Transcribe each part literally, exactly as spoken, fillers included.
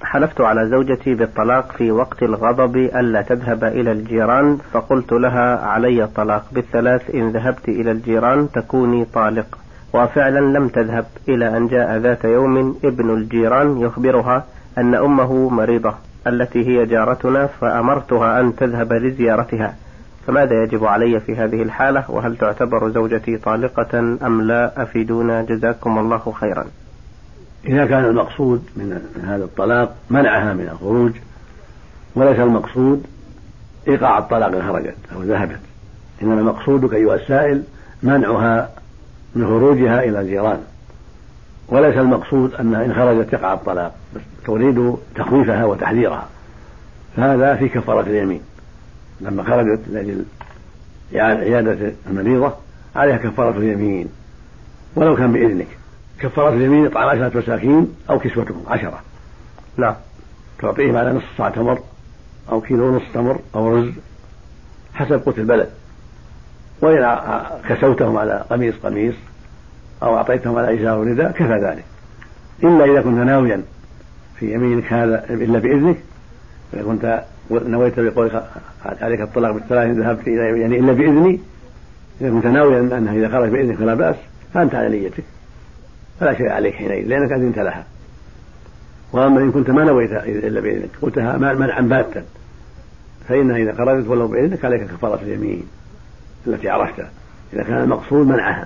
حلفت على زوجتي بالطلاق في وقت الغضب ألا تذهب إلى الجيران، فقلت لها علي الطلاق بالثلاث، إن ذهبت إلى الجيران تكوني طالق، وفعلا لم تذهب، إلى أن جاء ذات يوم ابن الجيران يخبرها أن أمه مريضة التي هي جارتنا، فأمرتها أن تذهب لزيارتها، فماذا يجب علي في هذه الحالة؟ وهل تعتبر زوجتي طالقة أم لا؟ أفيدونا جزاكم الله خيرا. إذا كان المقصود من هذا الطلاق منعها من الخروج، وليس المقصود إيقاع الطلاق إن خرجت أو ذهبت، إنما المقصود أيها السائل منعها من خروجها إلى الجيران، وليس المقصود أنها إن خرجت يقع الطلاق، بس تريد تخويفها وتحذيرها، فهذا في كفارة اليمين. لما خرجت لأجل عيادة المريضة عليها كفارة اليمين ولو كان بإذنك. كفارة اليمين إطعام عشرة مساكين أو كسوتهم عشرة، لا تعطيهم على نصف صاع تمر أو كيلو ونصف تمر أو رز حسب قوت البلد، وإن كسوتهم على قميص قميص أو أعطيتهم على إزار ورداء كفى ذلك، إلا إذا كنت ناويا في يمينك هذا إلا بإذنك. إذا كنت نويت بقولك عليك الطلاق بالثلاث ذهبت يعني إلا بإذني، إذا كنت ناويا أنها إذا خرج بإذنك فلا بأس، فأنت على نيتك فلا شيء عليك حينئذ لأنك أذنت لها. وأما إن كنت ما نويت إلا بإذنك قلتها منعا باتا، فإنها إذا خرجت ولو بإذنك عليك كفارة اليمين التي عرفتها إذا كان المقصود منعها.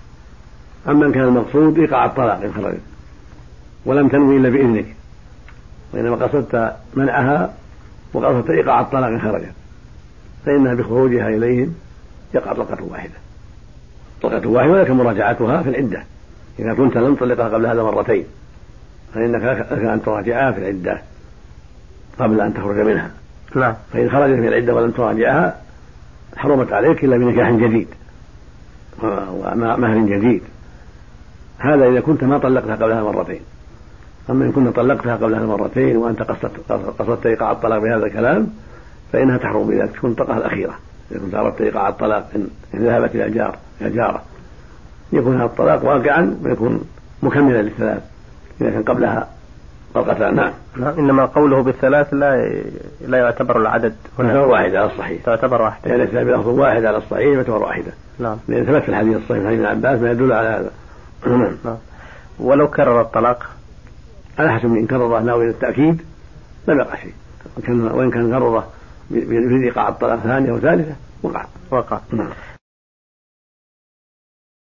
أما إن كان المقصود إيقاع الطلاق إن خرجت ولم تنوي إلا بإذنك، وإنما قصدت منعها وقصدت إيقاع الطلاق إن خرجت، فإنها بخروجها إليهم يقع طلقة واحدة طلقة واحدة ولكن مراجعتها في العدة. إذا كنت لم تطلقها قبل هذا مرتين فإنك لك أن تراجعها في العدة قبل أن تخرج منها. لا. فإن خرجت من العدة ولم تراجعها حرمت عليك إلا بنكاح جديد ومهر جديد، هذا إذا كنت ما طلقتها قبلها مرتين. أما إن كنت طلقتها قبلها مرتين وأنت قصدت إيقاع الطلاق بهذا الكلام فإنها تحرم إذا تكون الطلقة الأخيرة. إذا كنت أردت إيقاع الطلاق إن ذهبت إلى الجار إلى جارة يكون هذا الطلاق واقعا ويكون مكملا للثلاث إذا كان قبلها طلقتان. نعم. إنما قوله بالثلاث لا لا يعتبر العدد هنا تعتبر واحدة على الصحيح، تعتبر واحدة يعني ليس بلفظ واحد على الصحيح تعتبر واحدة. نعم. لأن ثبت في الحديث الصحيح عن ابن عباس ما يدل على هذا. نعم. ولو كرر الطلاق على حسب إن كرره ناوي للتأكيد لم يقع شيء، وإن كان كرره بإيقاع الطلاق ثانية وثالثة وقع وقع. نعم.